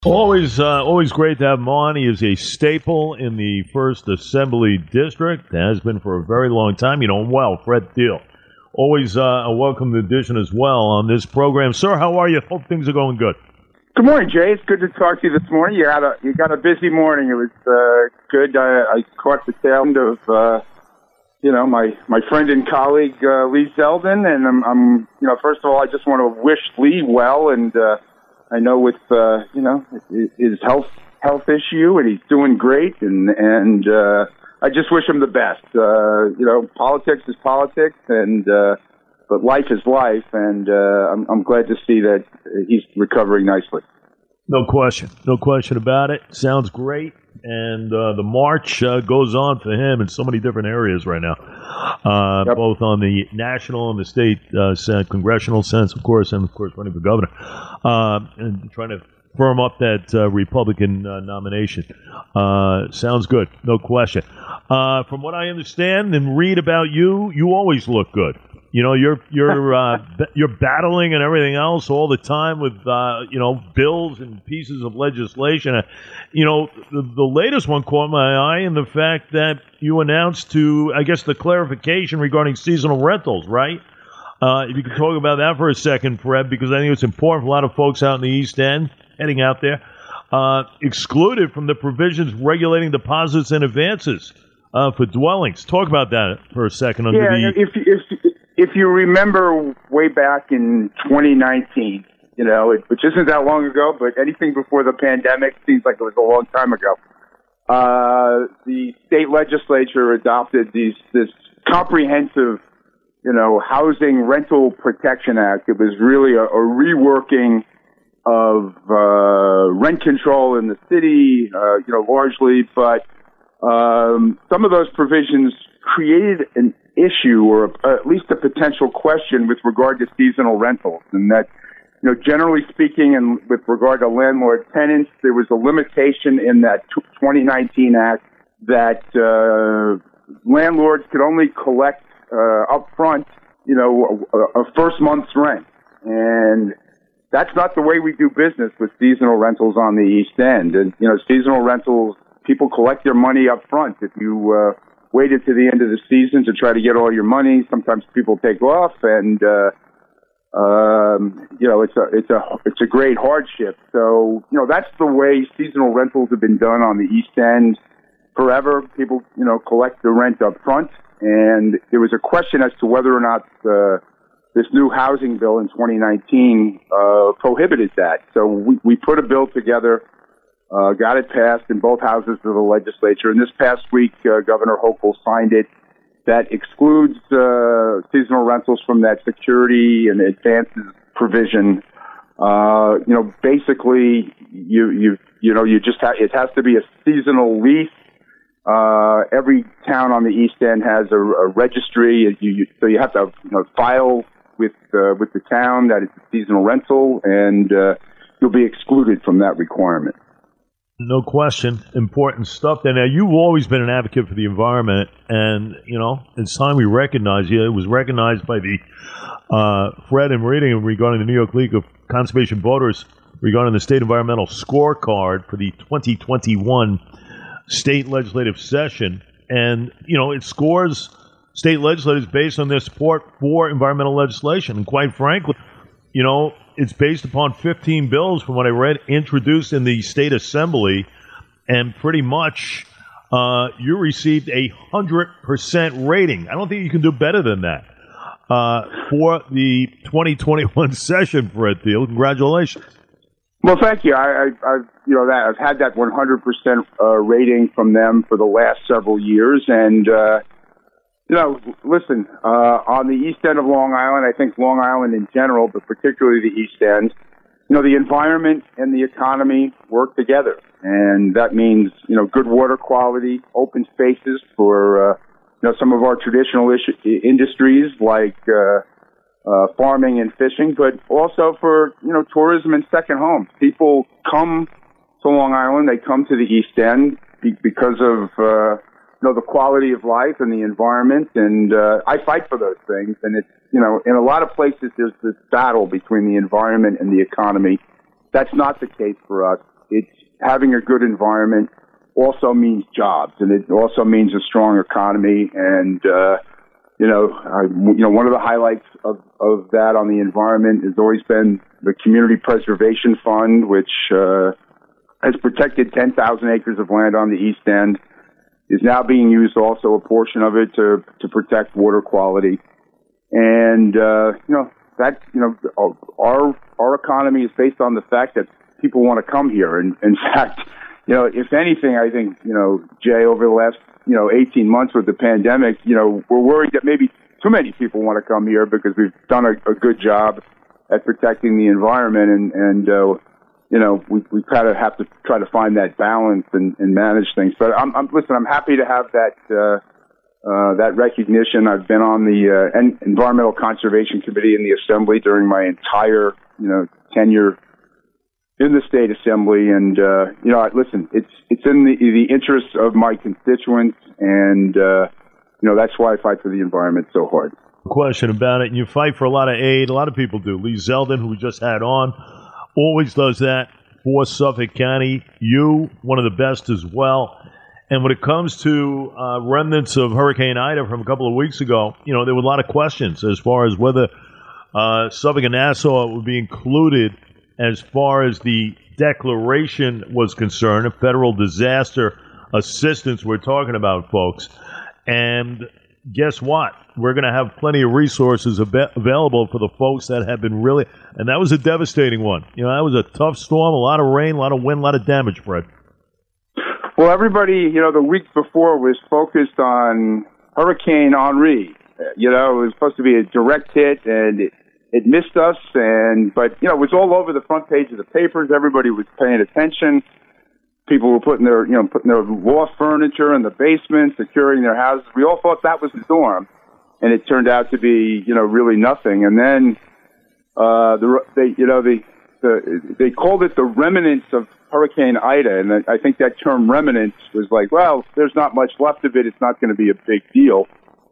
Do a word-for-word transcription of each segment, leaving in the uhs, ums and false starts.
Always, uh, always great to have him on. He is a staple in the First Assembly District. Has been for a very long time. You know him well, Fred Thiel. Always uh, a welcome addition as well on this program. Sir, how are you? Hope things are going good. Good morning, Jay. It's good to talk to you this morning. You had a you got a busy morning. It was uh, good. I, I caught the tail end of uh, you know my, my friend and colleague uh, Lee Zeldin, and I'm, I'm you know first of all I just want to wish Lee well, and uh, I know with uh, you know his health health issue, and he's doing great, and and uh, I just wish him the best. Uh, you know, politics is politics, and uh, but life is life, and uh, I'm, I'm glad to see that he's recovering nicely. No question. No question about it. Sounds great. And uh, the march uh, goes on for him in so many different areas right now, uh, Yep. both on the national and the state uh, sense, congressional sense, of course, and, of course, running for governor, uh, and trying to firm up that uh, Republican uh, nomination. Uh, sounds good. No question. Uh, from what I understand and read about you, you always look good. You know, you're you're uh, you're battling and everything else all the time with uh, you know bills and pieces of legislation. Uh, you know, the, the latest one caught my eye in the fact that you announced to, I guess, the clarification regarding seasonal rentals, right? Uh, if you could talk about that for a second, Fred, because I think it's important for a lot of folks out in the East End heading out there, uh, excluded from the provisions regulating deposits and advances uh, for dwellings. Talk about that for a second. Under Yeah, the if if if you remember way back in twenty nineteen, you know, it, which isn't that long ago, but anything before the pandemic seems like it was a long time ago. Uh, the state legislature adopted these this comprehensive, you know, Housing Rental Protection Act. It was really a, a reworking of uh, rent control in the city, uh, you know, largely, but um, some of those provisions created an issue or a, at least a potential question with regard to seasonal rentals, and that, you know, generally speaking, and with regard to landlord tenants, there was a limitation in that twenty nineteen Act that uh, landlords could only collect uh, up front, you know, a, a first month's rent, and that's not the way we do business with seasonal rentals on the East End. And, you know, seasonal rentals, people collect their money up front. If you uh, waited to the end of the season to try to get all your money, sometimes people take off, and uh, um, you know, it's a it's a it's a great hardship. So, you know, that's the way seasonal rentals have been done on the East End forever. People, you know, collect the rent up front, and there was a question as to whether or not uh, this new housing bill in twenty nineteen uh, prohibited that. So we, we put a bill together, uh, got it passed in both houses of the legislature, and this past week uh, Governor Hochul signed it. That excludes uh, seasonal rentals from that security and advances provision. Uh, you know, basically, you you you know, you just ha- it has to be a seasonal lease. Uh, every town on the East End has a, a registry, you, you, so you have to, you know, file with uh, with the town that it's a seasonal rental, and uh, you'll be excluded from that requirement. No question. Important stuff. And now, you've always been an advocate for the environment, and, you know, it's time we recognize you. It was recognized by the uh, Fred and reading regarding the New York League of Conservation Voters regarding the state environmental scorecard for the twenty twenty-one state legislative session. And, you know, it scores state legislators based on their support for environmental legislation. And quite frankly, you know, it's based upon fifteen bills, from what I read, introduced in the state assembly, and pretty much uh, you received a one hundred percent rating. I don't think you can do better than that uh, for the twenty twenty-one session, Fred Thiel. Congratulations. Well, thank you. I, I, I've, you know, that I've had that one hundred percent uh, rating from them for the last several years, and uh, you know, listen, uh, on the East End of Long Island, I think Long Island in general, but particularly the East End, you know, the environment and the economy work together. And that means, you know, good water quality, open spaces for, uh, you know, some of our traditional ish- industries like, uh, uh, farming and fishing, but also for, you know, tourism and second homes. People come to Long Island, they come to the East End be- because of, uh, you know, the quality of life and the environment, and uh, I fight for those things. And it's, you know, in a lot of places there's this battle between the environment and the economy. That's not the case for us. it's having a good environment also means jobs, and it also means a strong economy. And uh, you know, I, you know, one of the highlights of, of that on the environment has always been the Community Preservation Fund, which uh, has protected ten thousand acres of land on the East End. Is now being used also a portion of it to to protect water quality, and uh, you know that you know our our economy is based on the fact that people want to come here. And in fact, you know, if anything, I think you know Jay, over the last you know eighteen months with the pandemic, you know we're worried that maybe too many people want to come here because we've done a, a good job at protecting the environment, and and uh, you know, we we kind of have to try to find that balance and, and manage things. But I'm, I'm listen. I'm happy to have that uh, uh, that recognition. I've been on the uh, en- Environmental Conservation Committee in the Assembly during my entire you know tenure in the state assembly, and uh, you know, listen. It's it's in the the interests of my constituents, and uh, you know that's why I fight for the environment so hard. Question about it. And you fight for a lot of aid. A lot of people do. Lee Zeldin, who we just had on, always does that for Suffolk County. You, one of the best as well. And when it comes to uh, remnants of Hurricane Ida from a couple of weeks ago, you know, there were a lot of questions as far as whether uh, Suffolk and Nassau would be included as far as the declaration was concerned, a federal disaster assistance we're talking about, folks. And guess what? We're going to have plenty of resources ab- available for the folks that have been really, and that was a devastating one. You know, that was a tough storm, a lot of rain, a lot of wind, a lot of damage, Fred. Well, everybody, you know, the week before was focused on Hurricane Henri. You know, it was supposed to be a direct hit, and it, it missed us, and but, you know, it was all over the front page of the papers. Everybody was paying attention. People were putting their, you know, putting their lost furniture in the basement, securing their houses. We all thought that was the storm. And it turned out to be, you know, really nothing. And then, uh, the, they, you know, the, the, they called it the remnants of Hurricane Ida. And I think that term remnants was like, well, there's not much left of it. It's not going to be a big deal.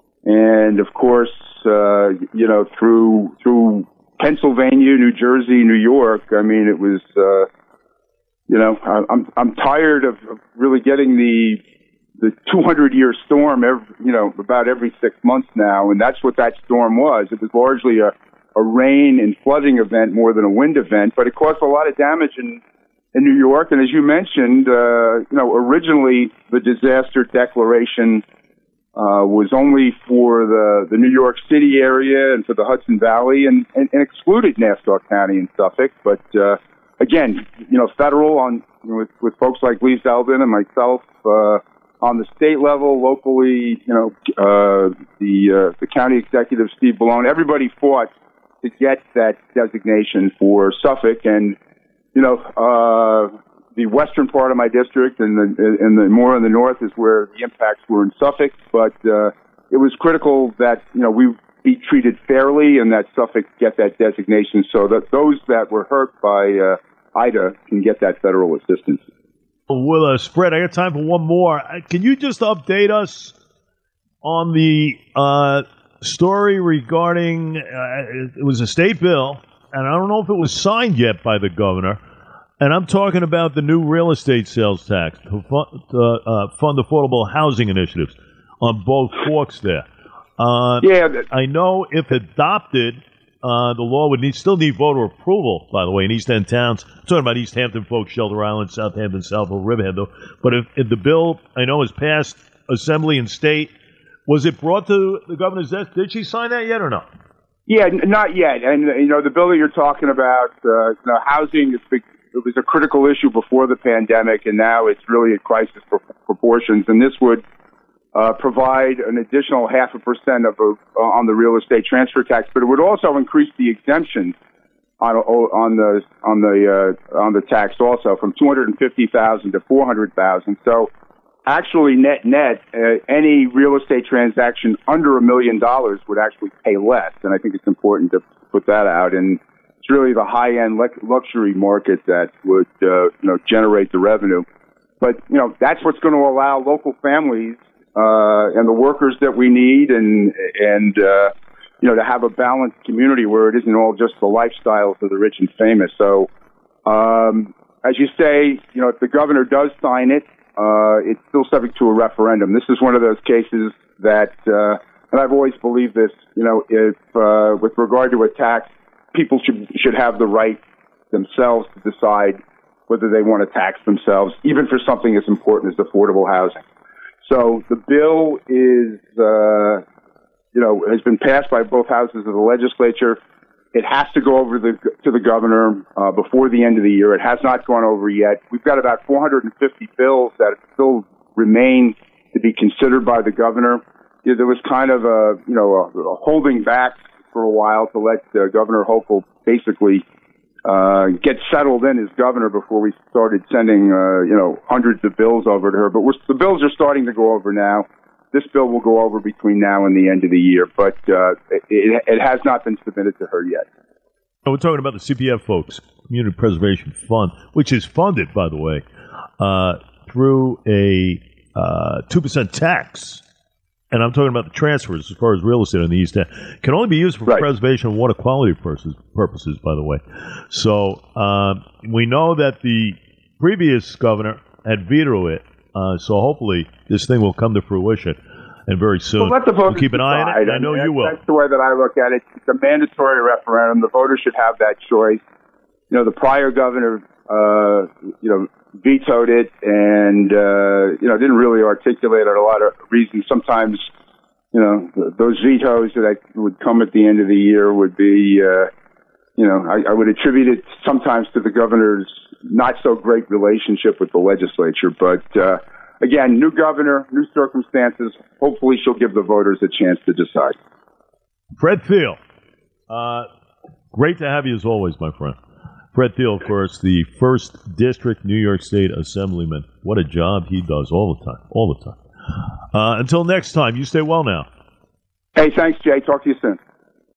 And of course, uh, you know, through, through Pennsylvania, New Jersey, New York, I mean, it was, uh, you know, I'm, I'm tired of really getting the, the two hundred year storm, every, you know, about every six months now. And that's what that storm was. It was largely a, a rain and flooding event more than a wind event, but it caused a lot of damage in, in New York. And as you mentioned, uh, you know, originally the disaster declaration, uh, was only for the, the New York City area and for the Hudson Valley and, and, and excluded Nassau County and Suffolk. But, uh, again, you know, federal on, you know, with, with folks like Lee Zeldin and myself, uh, on the state level, locally, you know, uh, the, uh, the county executive, Steve Bellone, everybody fought to get that designation for Suffolk. And, you know, uh, the western part of my district and the, and the more in the north is where the impacts were in Suffolk. But, uh, it was critical that, you know, we be treated fairly and that Suffolk get that designation so that those that were hurt by, uh, Ida can get that federal assistance. With us, Fred, I got time for one more. Can you just update us on the uh, story regarding, uh, it was a state bill, and I don't know if it was signed yet by the governor, and I'm talking about the new real estate sales tax to fund, uh, uh, fund affordable housing initiatives on both forks there. Uh, yeah. I know if adopted, Uh, the law would need, still need voter approval, by the way, in East End towns. I'm talking about East Hampton, folks, Shelter Island, Southampton, Southfield, Riverhead, though. But if, if the bill, I know, is passed Assembly and State, was it brought to the governor's desk? Did she sign that yet or no? Yeah, n- not yet. And, you know, the bill that you're talking about, uh, you know, housing, is big, it was a critical issue before the pandemic, and now it's really at crisis pro- proportions. And this would Uh, provide an additional half a percent of a, uh, on the real estate transfer tax, but it would also increase the exemption on on the on the uh, on the tax also from two hundred and fifty thousand to four hundred thousand. So, actually, net net, uh, any real estate transaction under a million dollars would actually pay less, and I think it's important to put that out. And it's really the high end le- luxury market that would uh, you know generate the revenue. But you know that's what's going to allow local families. Uh, and the workers that we need, and and uh, you know, to have a balanced community where it isn't all just the lifestyles of the rich and famous. So, um, as you say, you know, if the governor does sign it, uh, it's still subject to a referendum. This is one of those cases that, uh, and I've always believed this, you know, if, uh, with regard to a tax, people should, should have the right themselves to decide whether they want to tax themselves, even for something as important as affordable housing. So the bill is, uh, you know, has been passed by both houses of the legislature. It has to go over the, to the governor uh, before the end of the year. It has not gone over yet. We've got about four hundred fifty bills that still remain to be considered by the governor. You know, there was kind of a, you know, a, a holding back for a while to let uh, Governor Hochul basically uh, get settled in as governor before we started sending, uh, you know, hundreds of bills over to her. But we're, the bills are starting to go over now. This bill will go over between now and the end of the year, but uh, it, it has not been submitted to her yet. We're talking about the C P F folks, Community Preservation Fund, which is funded, by the way, uh, through a uh, two percent tax. And I'm talking about the transfers as far as real estate on the East End. Can only be used for right. preservation and water quality purposes, purposes, by the way. So um, we know that the previous governor had vetoed it. Uh, so hopefully this thing will come to fruition, and very soon. Well, let the voters we'll keep an eye on it. I know I mean, you will. That's the way that I look at it. It's a mandatory referendum. The voters should have that choice. You know, the prior governor, uh, you know, vetoed it, and uh, you know, didn't really articulate a lot of reasons. Sometimes, you know, those vetoes that would come at the end of the year would be, uh, you know, I, I would attribute it sometimes to the governor's not so great relationship with the legislature. But uh, again, new governor, new circumstances. Hopefully she'll give the voters a chance to decide. Fred Thiel, uh, great to have you as always, my friend. Fred Thiel, of course, the first District New York State Assemblyman. What a job he does all the time, all the time. Uh, until next time, you stay well now. Hey, thanks, Jay. Talk to you soon.